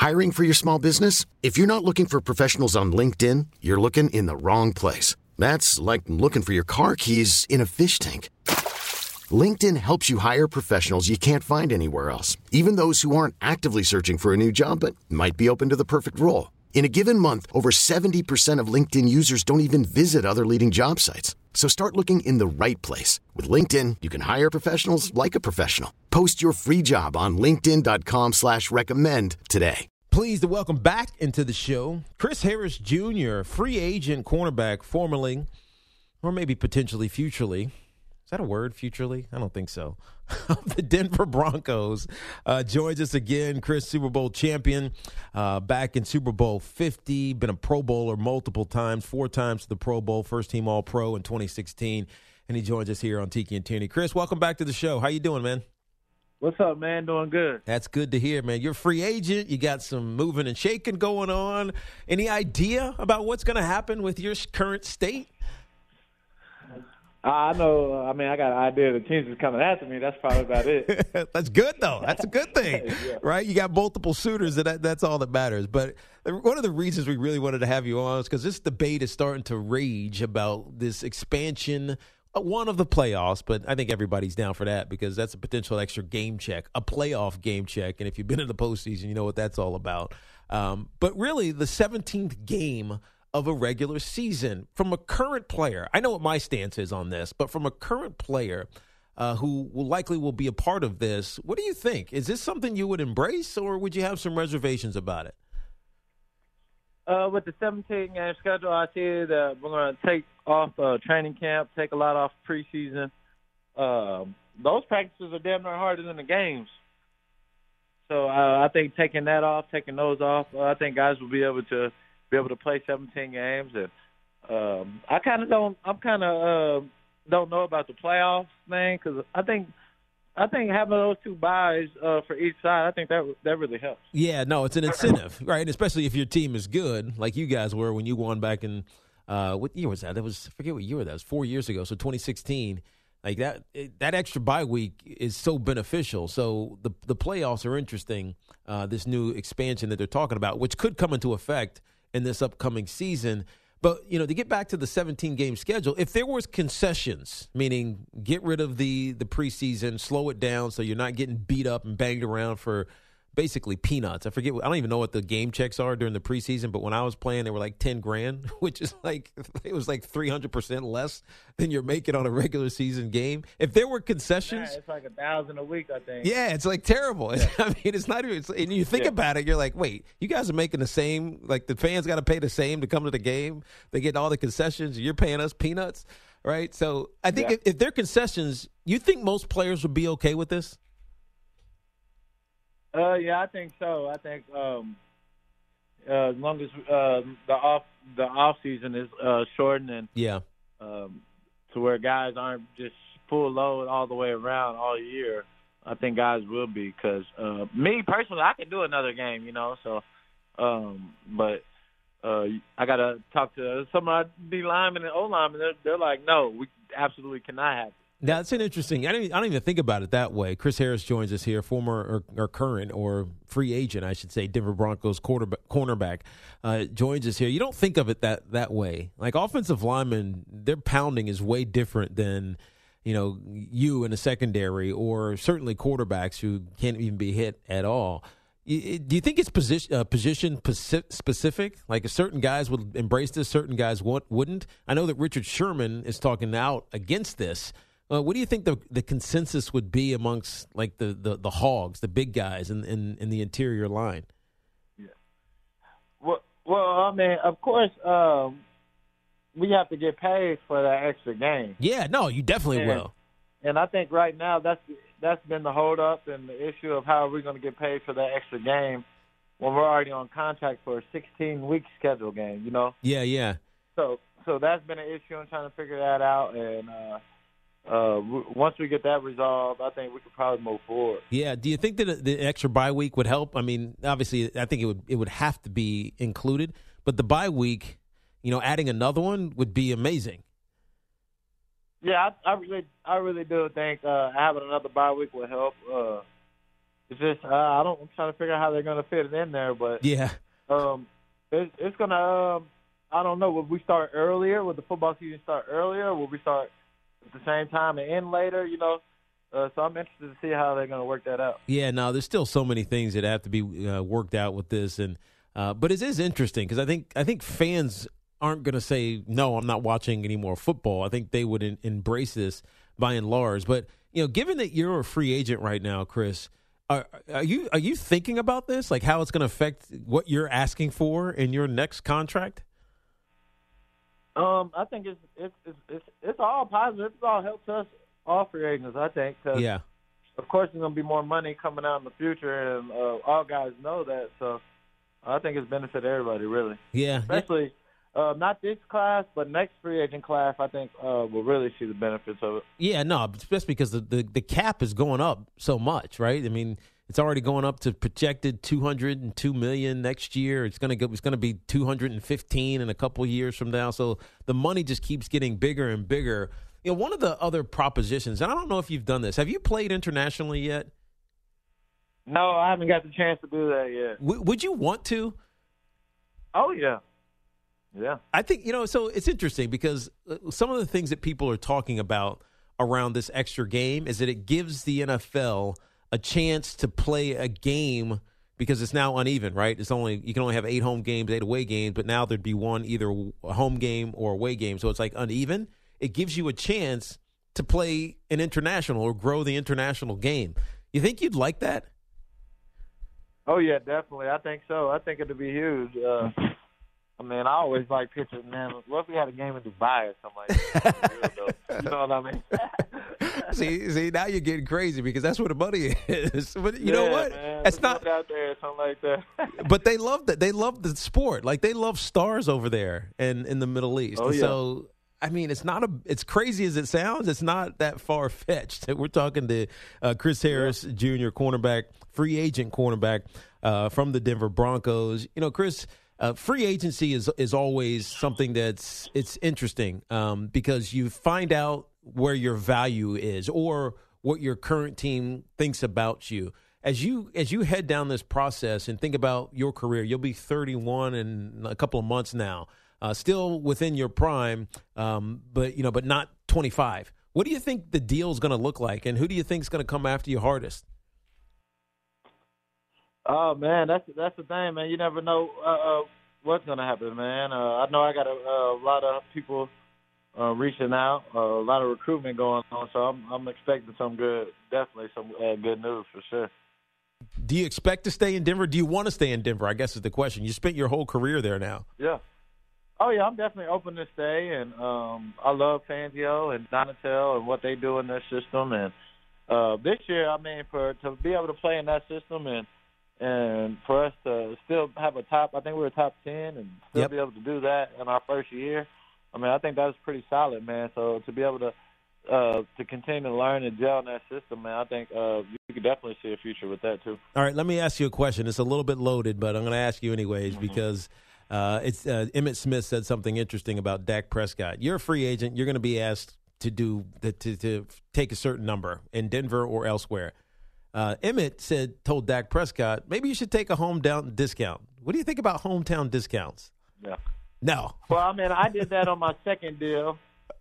Hiring for your small business? If you're not looking for professionals on LinkedIn, you're looking in the wrong place. That's like looking for your car keys in a fish tank. LinkedIn helps you hire professionals you can't find anywhere else, even those who aren't actively searching for a new job but might be open to the perfect role. In a given month, over 70% of LinkedIn users don't even visit other leading job sites. So start looking in the right place. With LinkedIn, you can hire professionals like a professional. Post your free job on linkedin.com/recommend today. Pleased to welcome back into the show Chris Harris Jr., free agent cornerback, formerly, or maybe potentially futurely. Is that a word, futurely? I don't think so. The Denver Broncos joins us again. Chris, Super Bowl champion, back in Super Bowl 50, been a Pro Bowler multiple times, 4 times to the Pro Bowl, first team All-Pro in 2016, and he joins us here on Tiki and Tierney. Chris, welcome back to the show. How you doing, man? What's up, man? Doing good. That's good to hear, man. You're a free agent. You got some moving and shaking going on. Any idea about what's going to happen with your current state? I know. I mean, I got an idea the teams is coming after me. That's probably about it. That's good, though. That's a good thing, Yeah. right? You got multiple suitors, and that's all that matters. But one of the reasons we really wanted to have you on is because this debate is starting to rage about this expansion, one of the playoffs, but I think everybody's down for that because that's a potential extra game check, a playoff game check. And if you've been in the postseason, you know what that's all about. But really, the 17th game of a regular season from a current player. I know what my stance is on this, but from a current player who will be a part of this, what do you think? Is this something you would embrace, or would you have some reservations about it? With the 17-game schedule, I see that we're going to take off training camp, take a lot off preseason. Those practices are damn near harder than the games. So I think taking those off, I think guys will be able to play 17 games, and I kind of don't know about the playoffs thing because I think having those 2 byes for each side, I think that really helps. Yeah, no, it's an incentive, right? And especially if your team is good, like you guys were when you won back in what year was that? I forget what year that was. 4 years ago, so 2016. Like that extra bye week is so beneficial. So the playoffs are interesting. This new expansion that they're talking about, which could come into effect in this upcoming season. But, to get back to the 17-game schedule, if there was concessions, meaning get rid of the preseason, slow it down so you're not getting beat up and banged around for basically peanuts. I don't even know what the game checks are during the preseason, but when I was playing, they were like $10,000, which is it was like 300% less than you're making on a regular season game. If there were concessions, it's like $1,000 a week, I think. Yeah, it's like terrible. Yeah. I mean, it's not even. And you think about it, you're like, wait, you guys are making the same. Like the fans got to pay the same to come to the game. They get all the concessions. You're paying us peanuts, right? So I think if there are concessions, you think most players would be okay with this? Yeah, I think so. I think as long as the off season is shortened and to where guys aren't just full load all the way around all year, I think guys will be. Because me personally, I can do another game, So, but I gotta talk to some of the linemen and O linemen. They're like, no, we absolutely cannot have it. That's an interesting. I don't even think about it that way. Chris Harris joins us here, former or current or free agent, I should say, Denver Broncos cornerback, joins us here. You don't think of it that way. Like offensive linemen, their pounding is way different than you in a secondary, or certainly quarterbacks who can't even be hit at all. Do you think it's position specific? Like certain guys would embrace this, certain guys wouldn't. I know that Richard Sherman is talking out against this. What do you think the consensus would be amongst like the hogs, the big guys in the interior line? Yeah. Well, I mean, of course, we have to get paid for that extra game. Yeah, no, you definitely will. And I think right now that's been the hold up and the issue of how we're going to get paid for that extra game when we're already on contract for a 16-week schedule game. Yeah. So that's been an issue in trying to figure that out, and once we get that resolved, I think we could probably move forward. Yeah. Do you think that the extra bye week would help? I mean, obviously, I think it would have to be included, but the bye week, adding another one would be amazing. Yeah, I really do think having another bye week will help. It's just I'm trying to figure out how they're going to fit it in there, but Yeah. It's going to I don't know. Will we start earlier? Will the football season start earlier? Will we start at the same time and end later? You know, so I'm interested to see how they're going to work that out. Yeah, no, there's still so many things that have to be worked out with this, and but it is interesting because I think fans aren't going to say no, I'm not watching any more football. I think they would embrace this by and large. But you know, given that you're a free agent right now, Chris, are you thinking about this, like how it's going to affect what you're asking for in your next contract? I think it's all positive. It all helps us, all free agents, I think. Cause Yeah. Of course, there's going to be more money coming out in the future, and all guys know that. So I think it's benefited everybody, really. Yeah. Especially not this class, but next free agent class, I think will really see the benefits of it. Yeah, no, especially because the cap is going up so much, right? I mean, it's already going up to projected $202 million next year. It's going to be $215 in a couple of years from now. So the money just keeps getting bigger and bigger. You know, one of the other propositions, and I don't know if you've done this. Have you played internationally yet? No, I haven't got the chance to do that yet. Would you want to? Oh, yeah. Yeah. I think, you know, so it's interesting because some of the things that people are talking about around this extra game is that it gives the NFL a chance to play a game because it's now uneven, right? You can only have 8 home games, 8 away games, but now there'd be one either a home game or away game. So it's like uneven. It gives you a chance to play an international or grow the international game. You think you'd like that? Oh, yeah, definitely. I think so. I think it'd be huge. I mean, I always like pictures, man. What if we had a game in Dubai or something like that? You know what I mean? See, now you're getting crazy because that's where the money is. But you know what? Man, it's not out there or something like that. But they love that. They love the sport. Like they love stars over there and in the Middle East. Oh, yeah. So I mean, it's crazy as it sounds. It's not that far fetched. We're talking to Chris Harris Jr., cornerback, free agent cornerback from the Denver Broncos. You know, Chris. Free agency is always something it's interesting because you find out where your value is or what your current team thinks about you. As you head down this process and think about your career, you'll be 31 in a couple of months now, still within your prime, but not 25. What do you think the deal is going to look like, and who do you think is going to come after you hardest? Oh, man, that's the thing, man. You never know what's going to happen, man. I know I got a lot of people reaching out, a lot of recruitment going on, so I'm expecting some good news for sure. Do you expect to stay in Denver? Do you want to stay in Denver, I guess is the question. You spent your whole career there now. Yeah. Oh, yeah, I'm definitely open to stay, and I love Fangio and Donatel and what they do in their system. And this year, I mean, to be able to play in that system and for us to still have I think we were top 10 and still be able to do that in our first year, I mean, I think that was pretty solid, man. So to be able to continue to learn and gel in that system, man, I think you could definitely see a future with that too. All right, let me ask you a question. It's a little bit loaded, but I'm going to ask you anyways because it's Emmitt Smith said something interesting about Dak Prescott. You're a free agent. You're going to be asked to take a certain number in Denver or elsewhere. Emmitt told Dak Prescott, maybe you should take a hometown discount. What do you think about hometown discounts? Yeah. No. Well, I mean, I did that on my second deal.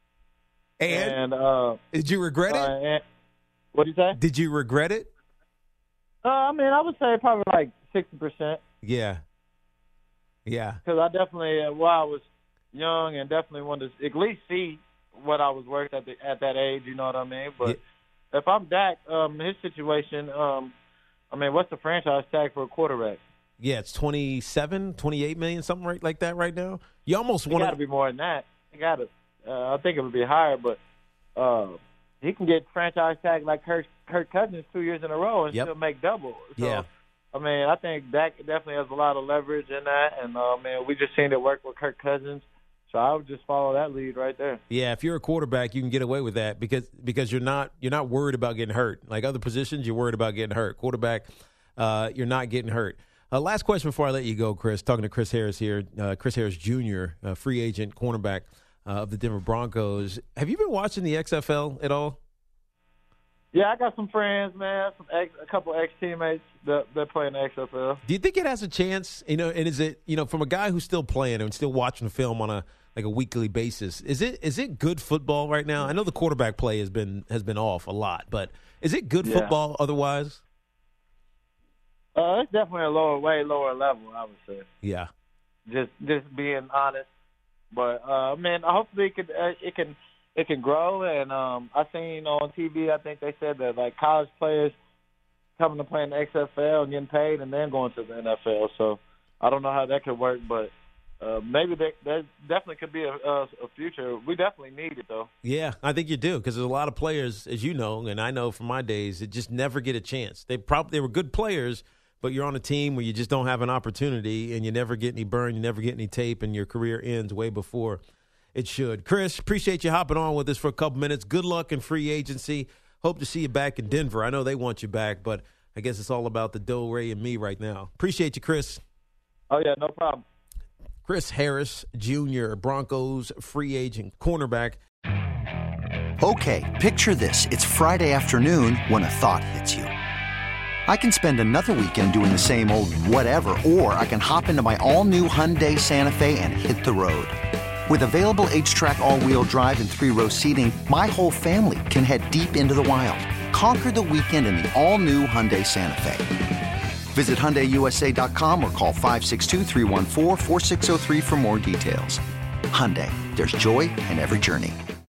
And did you regret it? What did you say? Did you regret it? I mean, I would say probably like 60%. Yeah. Yeah. Because I definitely, while I was young and definitely wanted to at least see what I was worth at that age, you know what I mean? But if I'm Dak, his situation, I mean, what's the franchise tag for a quarterback? Yeah, it's 27, 28 million, something right like that right now. You almost want to. Got to be more than that. I think it would be higher, but he can get franchise tag like Kirk Cousins 2 years in a row and still make double. So, yeah. I mean, I think Dak definitely has a lot of leverage in that, and man, we just seen it work with Kirk Cousins. So I would just follow that lead right there. Yeah, if you're a quarterback, you can get away with that because you're not worried about getting hurt. Like other positions, you're worried about getting hurt. Quarterback, you're not getting hurt. Last question before I let you go, Chris. Talking to Chris Harris here, Chris Harris Jr., free agent cornerback of the Denver Broncos. Have you been watching the XFL at all? Yeah, I got some friends, man. A couple ex-teammates that play in the XFL. Do you think it has a chance? And is it from a guy who's still playing and still watching the film on a weekly basis? Is it good football right now? I know the quarterback play has been off a lot, but is it good football otherwise? It's definitely way lower level, I would say. Yeah. Just being honest, but man, hopefully it can grow. And I seen on TV, I think they said that like college players coming to play in the XFL and getting paid, and then going to the NFL. So I don't know how that could work, but maybe there definitely could be a future. We definitely need it, though. Yeah, I think you do, because there's a lot of players, as you know, and I know from my days, that just never get a chance. They were good players, but you're on a team where you just don't have an opportunity, and you never get any burn, you never get any tape, and your career ends way before it should. Chris, appreciate you hopping on with us for a couple minutes. Good luck in free agency. Hope to see you back in Denver. I know they want you back, but I guess it's all about the Doe, Ray, and me right now. Appreciate you, Chris. Oh, yeah, no problem. Chris Harris, Jr., Broncos free agent cornerback. Okay, picture this. It's Friday afternoon when a thought hits you. I can spend another weekend doing the same old whatever, or I can hop into my all-new Hyundai Santa Fe and hit the road. With available H-Track all-wheel drive and 3-row seating, my whole family can head deep into the wild. Conquer the weekend in the all-new Hyundai Santa Fe. Visit HyundaiUSA.com or call 562-314-4603 for more details. Hyundai, there's joy in every journey.